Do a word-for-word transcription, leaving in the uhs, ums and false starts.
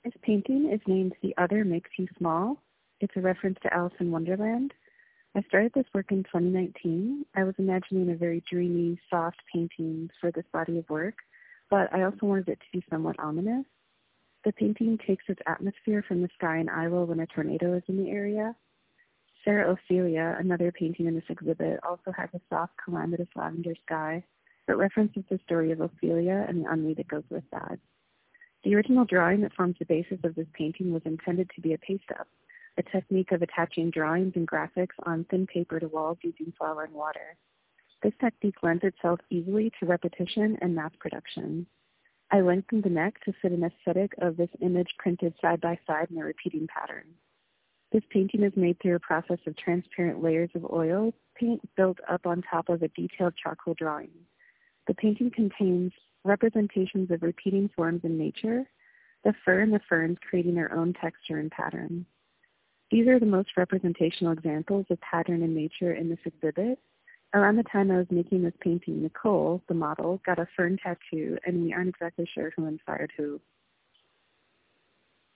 This painting is named The Other Makes You Small. It's a reference to Alice in Wonderland. I started this work in twenty nineteen. I was imagining a very dreamy, soft painting for this body of work, but I also wanted it to be somewhat ominous. The painting takes its atmosphere from the sky in Iowa when a tornado is in the area. Sarah Ophelia, another painting in this exhibit, also has a soft, calamitous lavender sky, but references the story of Ophelia and the ennui that goes with that. The original drawing that forms the basis of this painting was intended to be a paste-up, a technique of attaching drawings and graphics on thin paper to walls using flour and water. This technique lends itself easily to repetition and mass production. I lengthened the neck to fit an aesthetic of this image printed side by side in a repeating pattern. This painting is made through a process of transparent layers of oil paint built up on top of a detailed charcoal drawing. The painting contains representations of repeating forms in nature, the fir and the ferns creating their own texture and pattern. These are the most representational examples of pattern in nature in this exhibit. Around the time I was making this painting, Nicole, the model, got a fern tattoo, and we aren't exactly sure who inspired who.